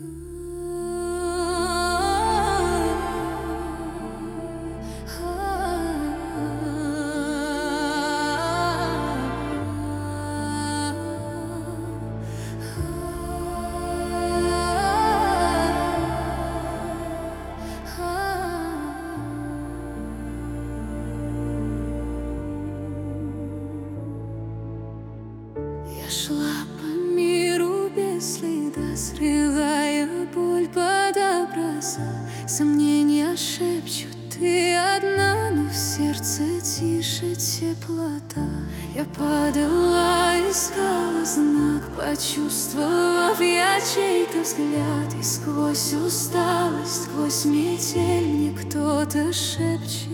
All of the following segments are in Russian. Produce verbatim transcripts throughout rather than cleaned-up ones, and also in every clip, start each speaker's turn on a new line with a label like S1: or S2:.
S1: Шла по миру без следа, срывая боль под образа. Сомнения шепчут, ты одна, но в сердце тише теплота. Я падала, искала знак, почувствовав я чей-то взгляд. И сквозь усталость, сквозь метель мне кто-то шепчет: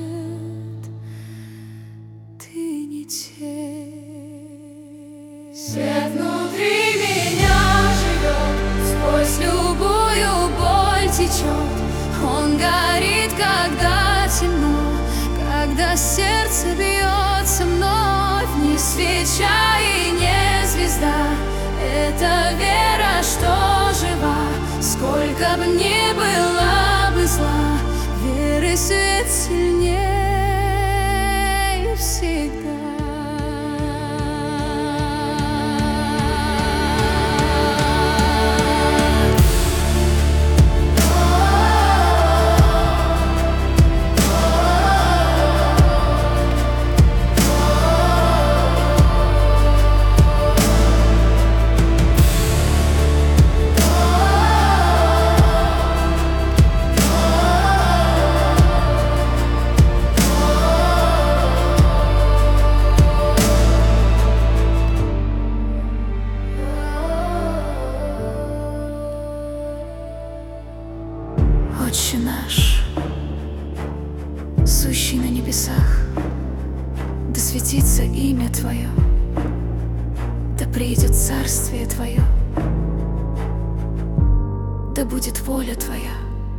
S1: ты не тень. Свет внутри меня живет, сквозь любую боль течет. Он горит, когда темно, когда сердце бьется вновь. Не свеча и не звезда, это вера, что жива. Сколько б ни было бы зла, веры свет сильнее всегда. Отче наш, сущий на небесах, да светится имя Твое, да придет царствие Твое, да будет воля Твоя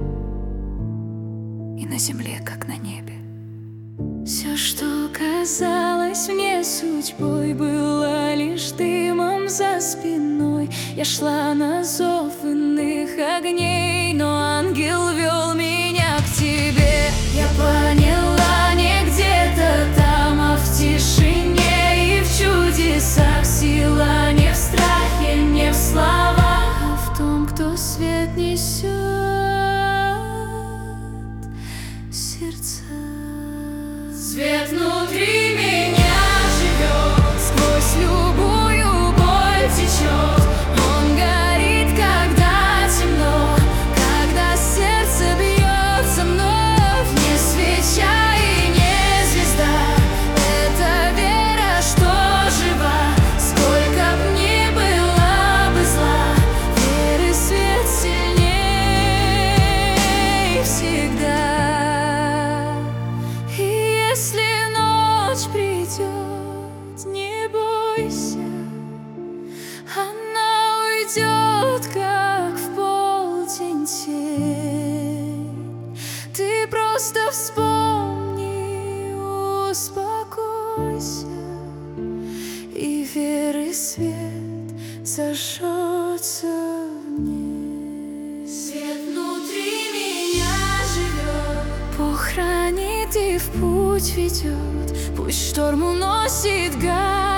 S1: и на земле, как на небе. Все, что казалось мне судьбой, было лишь дымом за спиной. Я шла на зов иных огней, но ангел вел меня к Тебе. Я поняла, не где-то там, а в тишине и в чудесах. Сила не в страхе, не в словах, а в том, кто свет несет сердца. Свет внутри меня живет, сквозь любую боль течет. Он горит, когда темно, когда сердце бьется вновь. Не свеча и не звезда, это вера, что жива. Сколько б ни было бы зла, веры свет сильней всегда. Если ночь придет, не бойся, она уйдет, как в полдень тень. Ты просто вспомни, успокойся, и веры свет зажжется в ней. Свет внутри меня живет, Бог хранит и в путь ведет. Пусть шторм уносит гад,